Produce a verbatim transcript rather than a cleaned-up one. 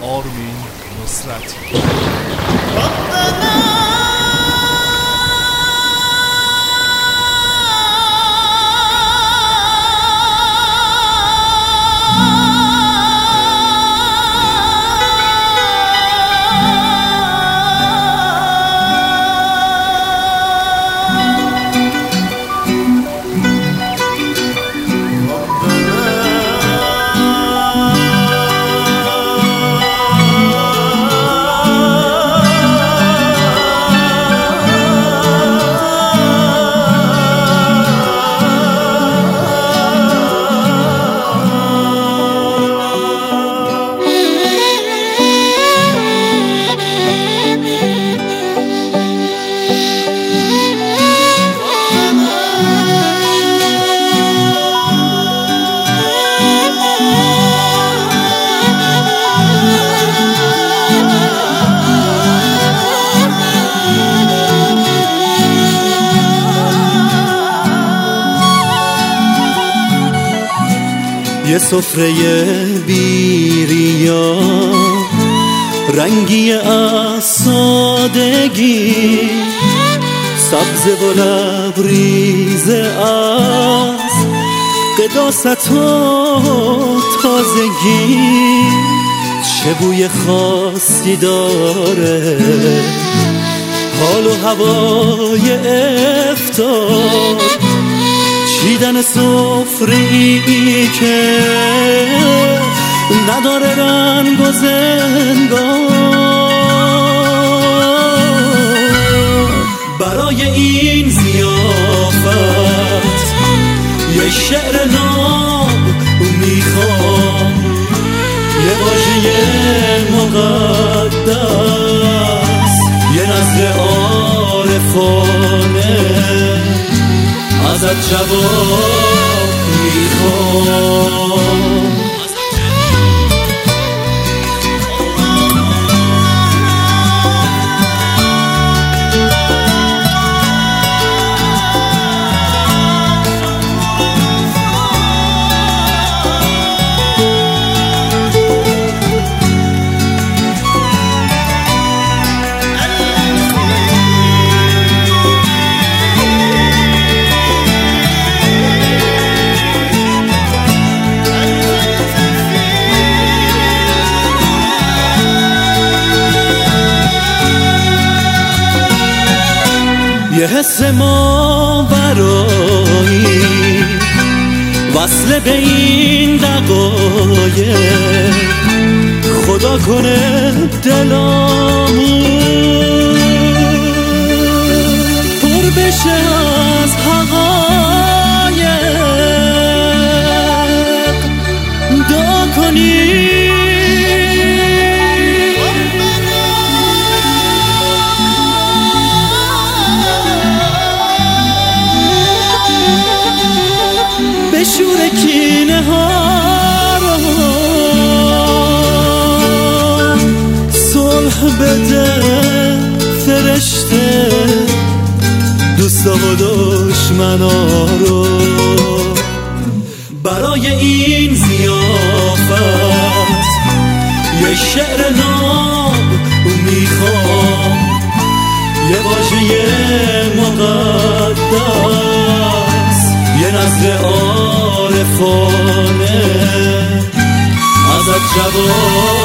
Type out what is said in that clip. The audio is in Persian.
آرمین نصرت. یه سفره بیریا رنگی از سادگی، سبز و لبریز از قداست و تازگی، چه بوی خاصی داره حال و هوای افطار، چیدن سفره‌ای که نداره رنگ و زنگار. برای این ضیافت یه شعر ناب میخوام، یه واژه مقدس، یه نظر عارفانه ازت جواب میخوام. یه حس ما برایی وصل به این دقایق، خدا کنه دلامون پر بشه از حقایق، دعا کنی شور کینه ها رو صلح بده فرشته دوستا و دشمنا رو. برای این ضیافت یه شعر ناب میخوام، یه واژه مقدس، یه نظر عارفانه ازت جواب